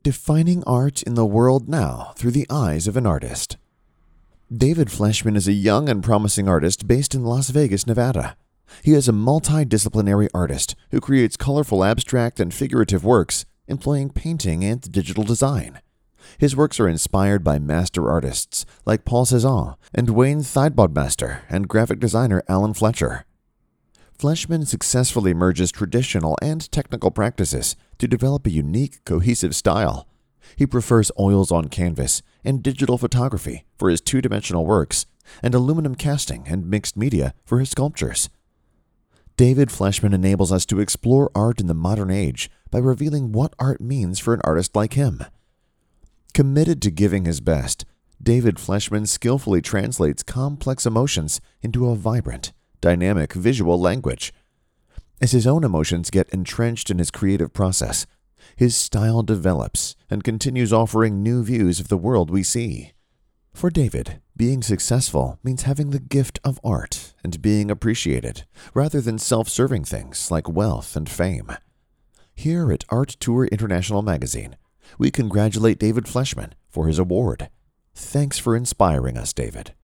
Defining art in the world now through the eyes of an artist. David Fleischman is a young and promising artist based in Las Vegas, Nevada. He is a multidisciplinary artist who creates colorful abstract and figurative works employing painting and digital design. His works are inspired by master artists like Paul Cézanne and Wayne Thiebaudmaster and graphic designer Alan Fletcher. Fleischman successfully merges traditional and technical practices to develop a unique, cohesive style. He prefers oils on canvas and digital photography for his two-dimensional works and aluminum casting and mixed media for his sculptures. David Fleischman enables us to explore art in the modern age by revealing what art means for an artist like him. Committed to giving his best, David Fleischman skillfully translates complex emotions into a vibrant, dynamic visual language. As his own emotions get entrenched in his creative process, his style develops and continues offering new views of the world we see. For David, being successful means having the gift of art and being appreciated, rather than self-serving things like wealth and fame. Here at Art Tour International Magazine, we congratulate David Fleischman for his award. Thanks for inspiring us, David.